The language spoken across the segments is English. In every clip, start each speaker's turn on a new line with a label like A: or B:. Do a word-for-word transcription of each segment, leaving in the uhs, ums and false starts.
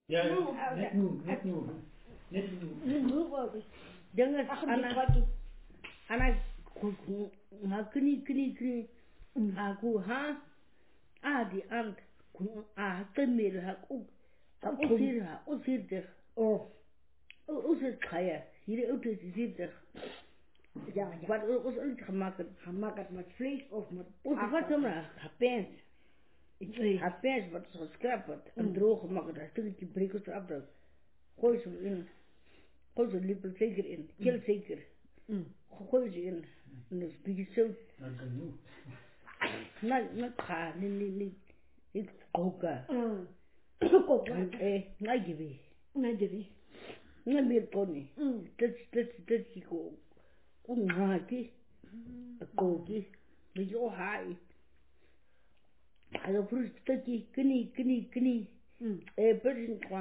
A: Ja, net nu, net nu. Net nu.
B: Jangan anak anak kini kini kini aku ha adi ant ah temir aku aku usir usir deh
C: oh
B: usir kaya hier usir usir
C: ja ja
B: wat usir gemaakt
C: gemaakt met vlees of met
B: usir wat dan maar gepens gepens wat zo scrapped en droog gemaakt dat stukje brekers af dat gooi ze in gooi ze lippen zeker in kil zeker gooi ze in en dan spijt je zo na na ka ni ni ni ni koka
C: koka
B: eh na gibi
C: na gibi
B: na meer pony dat dat dat je ko un haki koki de yo hai alors plus taki kini kini kini eh person quoi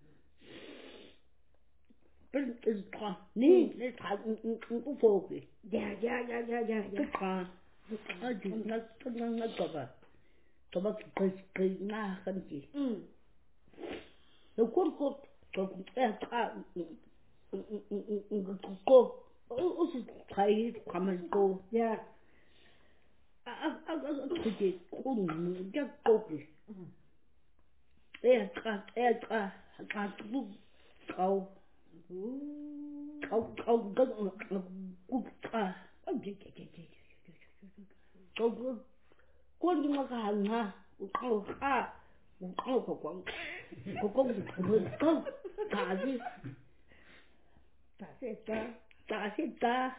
B: person is quoi ni ni tra un foki
C: ja ja ja ja ja ja
B: quoi ah tu na na na coba coba que que na kanki no corpo ko eh ka ko o se trai kama ko
C: ja
B: a a a ko ke ko ni ja ko ke eh ka eh ka ka bu kau kau kau ga ku ka kau ko ni ma ka na kau ka kau ko ko ko ko ko ka ji
C: ta se ta
B: ta se ta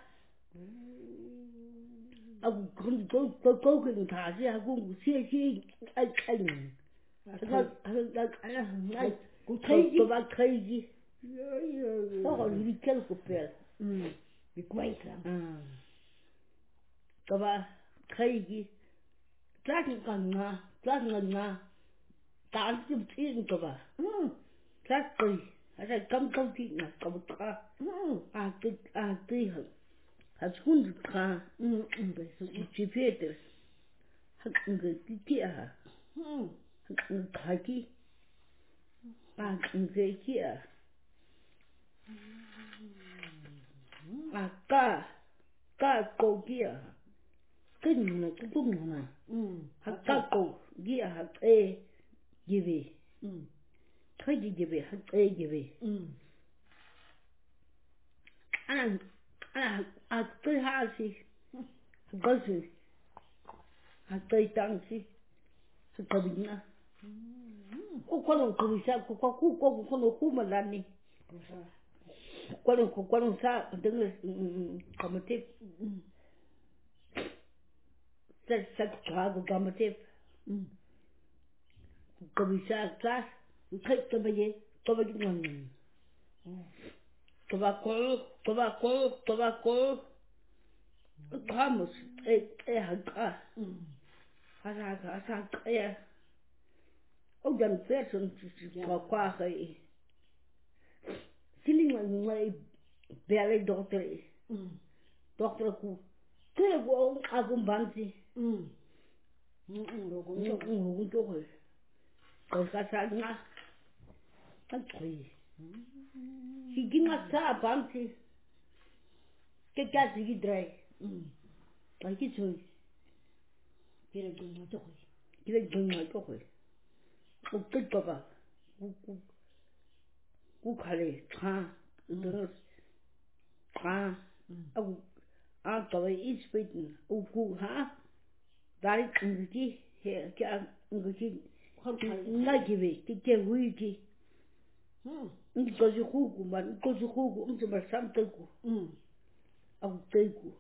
B: a kun ko ko ko kun ta ji a kun xie xie ai ai ni ga ga ga na ku kai ji ba kai ji to ko ni kel ko pel
C: mm bi kwai ka
B: mm to ba kai ji ta ni kan na ta ni na ta ji ti to ba
C: mm
B: ta kai a kam kam ti na ka ba
C: mm
B: a ti a ti ha hat hund ka
C: mm mm be so
B: ci Peter hat nga ti ha
C: mm
B: ka ki a nga ki a a ka ka ko ki a kin na ku ku na
C: mm
B: ha ka ko gi a ha e gibi
C: mm
B: ka gi gibi ha e gibi
C: mm
B: an a a ti ha si ga si a ti tang si ka bi na ko ko no ko sa ko ko ko ko ko no ku ma la ni ko no ko ko no sa de como te sa sa ka go como te ko bi sa class kai ka ba ye ko ba ni ko ba ko ko ba ko ko ba ko vamos e e ha ka ha ha ha ha e o dan person ko kwa kai Feeling like my belly doctor, doctor who could go agum bansi,
C: mm mm ro ko
B: no no go go. Cause that's not that's crazy. He give us a bansi. Get gas he dry.
C: mm
B: Like it's so.
C: kire ko no to
B: Give it going like go. O good baba. Ku khale kha dos kha au a to is bitten u ku ha dari ngi he ka ngi na give ki ke wi ki
C: mm
B: ngi ko ju ku ku man ko ju ku ku ngi ba sam te ku
C: mm
B: au te ku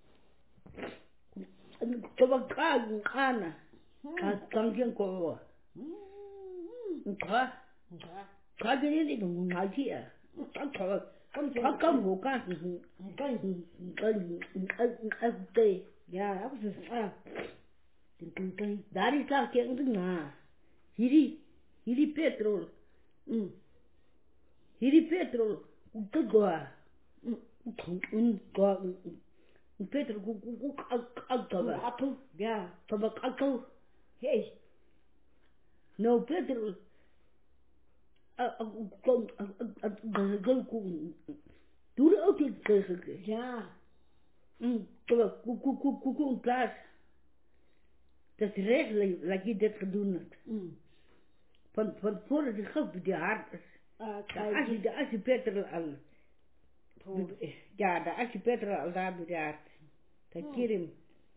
B: to ba ka ana ka kan gen ko
C: mm
B: ka ka de ni ngi na ji a ka ka ka ka mo ka ni
C: kai
B: ka ka
C: ya aku su ah
B: Tintin dari sa ke nga hiri hiri petrol
C: mm
B: hiri petrol ku go
C: mm
B: un go un petrol ku ku ku agaba
C: aku ya
B: taba akau
C: hey
B: no petrol Go doe er ook niet tegen.
C: Ja.
B: Mm, koe plaats. Dat is recht dat je dit gedaan hebt.
C: Mm.
B: Van, van voor de groep die hard is.
C: Ah,
B: De als je, de als je Peter al. Ja, de als je Peter al daar bejaard. Dat keer hem.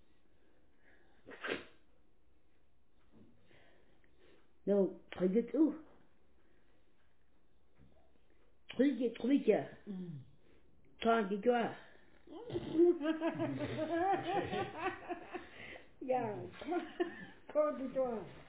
B: Nou, ga je het ook? Goed je, goed je. Kan je het
C: Ja, kom, kom, kom.